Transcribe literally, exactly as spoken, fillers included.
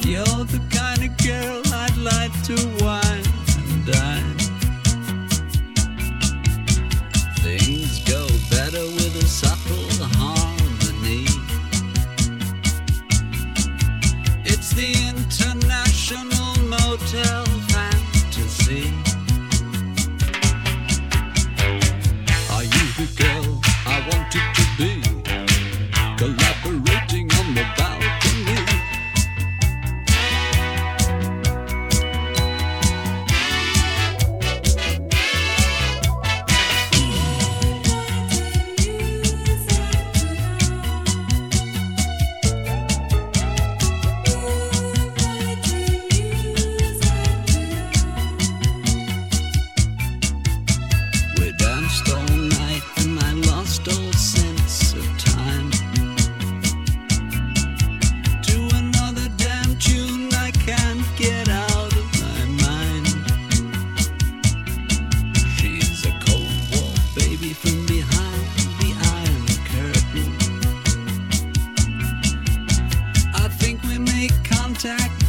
You're the kind of girl I'd like to wine and dine. Things go better with a subtle harmony. It's the international motel fantasy. Are you the girl I wanted to be? Collaborating on the balcony. We danced all night and I lost all sense of time. To another damn tune I can't get out of my mind. She's a cold war baby from behind the iron curtain. I think we make contact